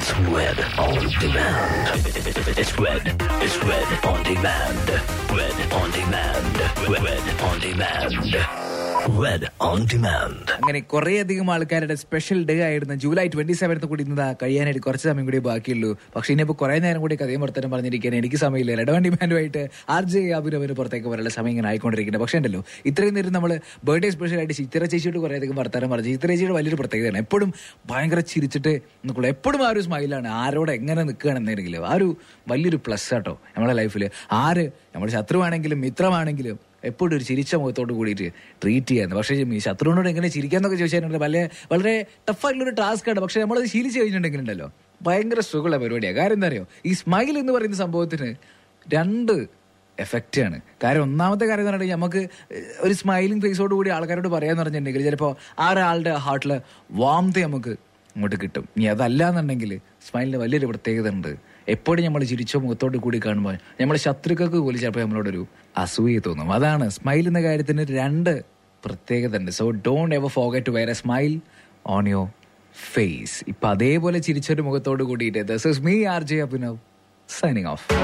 It's Red on Demand. It's Red. It's Red on Demand. Red on Demand. Red on Demand. Red on Demand. അങ്ങനെ കുറേയധികം ആൾക്കാരുടെ special day ആയിരുന്നു July 27 കൂടി ഇന്ന് കഴിയാനായിട്ട് കുറച്ച് സമയം കൂടി ബാക്കിയുള്ളൂ. പക്ഷെ ഇനിയിപ്പോൾ കുറേ നേരം കൂടി കഥയും വർത്തനം പറഞ്ഞിരിക്കാൻ എനിക്ക് സമയമില്ല. റെഡ് ഓൺ ഡിമാൻഡുമായിട്ട് RJ അഭിനവന് പുറത്തേക്ക് വരാനുള്ള സമയം ഇങ്ങനെ ആയിക്കൊണ്ടിരിക്കുന്നത്. പക്ഷേ ഉണ്ടല്ലോ ഇത്രയും നേരം നമ്മൾ ബർത്ത്ഡേ സ്പെഷ്യലായിട്ട് ചിത്ര ചേച്ചിയോട് കുറേയധികം വർത്തമാനം പറഞ്ഞു. ചിത്ര ചേച്ചിയുടെ വലിയൊരു പ്രത്യേകതയാണ്, എപ്പോഴും ഭയങ്കര ചിരിച്ചിട്ട് നിൽക്കുള്ളൂ. എപ്പോഴും ആ ഒരു സ്മൈലാണ്. ആരോട് എങ്ങനെ നിൽക്കുകയാണെന്നെങ്കിലും ആ ഒരു വലിയൊരു പ്ലസ് ആട്ടോ നമ്മുടെ ലൈഫിൽ. ആര് നമ്മുടെ ശത്രുവാണെങ്കിലും മിത്രമാണെങ്കിലും എപ്പോഴും ഒരു ചിരിച്ച മുഖത്തോട് കൂടിയിട്ട് ട്രീറ്റ് ചെയ്യാന്ന്. പക്ഷേ ഈ ശത്രുവിനോട് എങ്ങനെ ചിരിക്കാന്നൊക്കെ ചോദിച്ചാൽ വളരെ ടഫായിട്ടുള്ളൊരു ടാസ്ക്കാണ്. പക്ഷെ നമ്മളത് ശീലിച്ച് കഴിഞ്ഞിട്ടുണ്ടെങ്കിലുണ്ടല്ലോ ഭയങ്കര സുഖമുള്ള പരിപാടിയാണ്. കാര്യം എന്താ അറിയോ, ഈ സ്മൈൽ എന്ന് പറയുന്ന സംഭവത്തിന് രണ്ട് എഫക്റ്റാണ്. കാര്യം ഒന്നാമത്തെ കാര്യം എന്ന് പറഞ്ഞിട്ടുണ്ടെങ്കിൽ നമുക്ക് ഒരു സ്മൈലിംഗ് ഫേസോട് കൂടി ആൾക്കാരോട് പറയാന്ന് പറഞ്ഞിട്ടുണ്ടെങ്കിൽ ചിലപ്പോൾ ആ ഒരാളുടെ ഹാർട്ടിൽ വാംത നമുക്ക് അങ്ങോട്ട് കിട്ടും. ഇനി അതല്ല എന്നുണ്ടെങ്കിൽ സ്മൈലിന് വലിയൊരു പ്രത്യേകത ഉണ്ട്. എപ്പോഴും നമ്മൾ ചിരിച്ചോ മുഖത്തോട് കൂടി കാണുമ്പോൾ നമ്മളെ ശത്രുക്കൾക്ക് പോലും ചിലപ്പോൾ നമ്മളോടൊരു അസൂയ തോന്നും. അതാണ് സ്മൈൽ എന്ന കാര്യത്തിന് രണ്ട് പ്രത്യേകത ഉണ്ട്. So don't ever forget to wear a smile on your face. ഇപ്പൊ അതേപോലെ ചിരിച്ചൊരു മുഖത്തോട് കൂടിയിട്ട് this is me RJ Abhinav signing of.